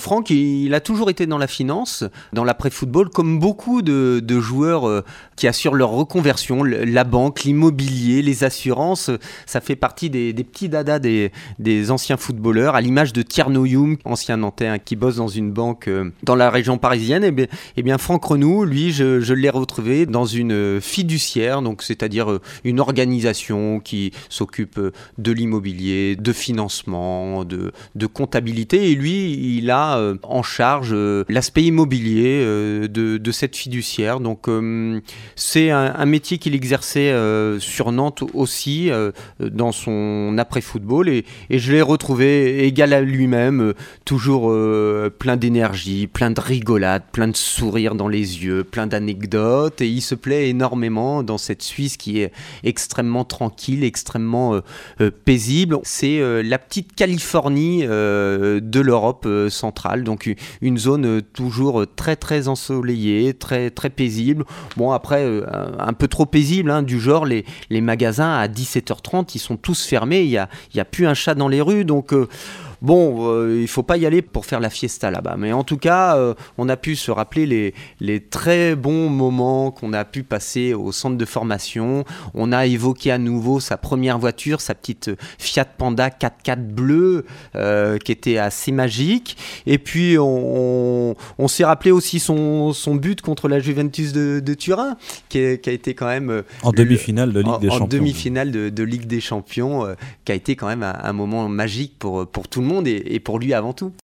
Franck, il a toujours été dans la finance, dans l'après-football, comme beaucoup de joueurs qui assurent leur reconversion. La banque, l'immobilier, les assurances, ça fait partie des petits dadas des anciens footballeurs, à l'image de Tierno Youm, ancien Nantais, hein, qui bosse dans une banque dans la région parisienne. Et bien Franck Renou, lui, je l'ai retrouvé dans une fiduciaire, donc c'est-à-dire une organisation qui s'occupe de l'immobilier, de financement, de comptabilité. Et lui, il a en charge l'aspect immobilier de cette fiduciaire. Donc c'est un métier qu'il exerçait sur Nantes aussi, dans son après-football. Et je l'ai retrouvé égal à lui-même, toujours plein d'énergie, plein de rigolade, plein de sourires dans les yeux, plein d'anecdotes. Et il se plaît énormément dans cette Suisse qui est extrêmement tranquille, extrêmement paisible. C'est la petite Californie de l'Europe centrale, donc une zone toujours très très ensoleillée, très très paisible. Bon, après un peu trop paisible, hein, du genre les magasins à 17h30 ils sont tous fermés, il y a plus un chat dans les rues, donc bon, il ne faut pas y aller pour faire la fiesta là-bas. Mais en tout cas, on a pu se rappeler les très bons moments qu'on a pu passer au centre de formation. On a évoqué à nouveau sa première voiture, sa petite Fiat Panda 4x4 bleue, qui était assez magique. Et puis, on s'est rappelé aussi son but contre la Juventus de Turin, qui a été quand même... en demi-finale de Ligue des Champions. En demi-finale de Ligue des Champions, qui a été quand même un moment magique pour tout le monde et pour lui avant tout.